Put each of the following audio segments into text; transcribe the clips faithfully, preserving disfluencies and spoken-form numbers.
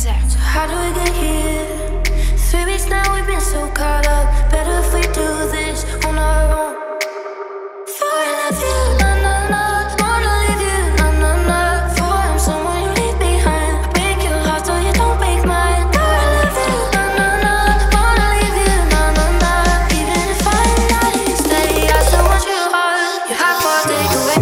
How do we get here? Three weeks now, we've been so caught up. Better if we do this on our own. For I love you, na na na. Wanna leave you, na na na. For I'm someone you leave behind. I break your heart so you don't break mine. For I love you, na na na. Wanna leave you, na na na. Even if I'm not here to stay, I still want you all. Your hot for take away.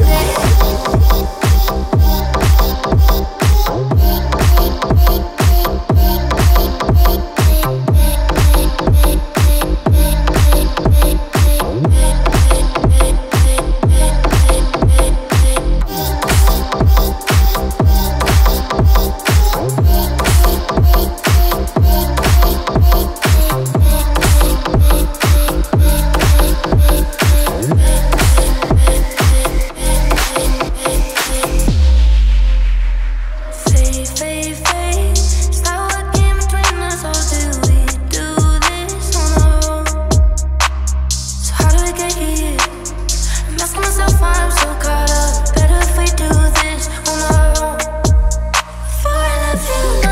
I'm so caught up. Better if we do this on our own. For I love you.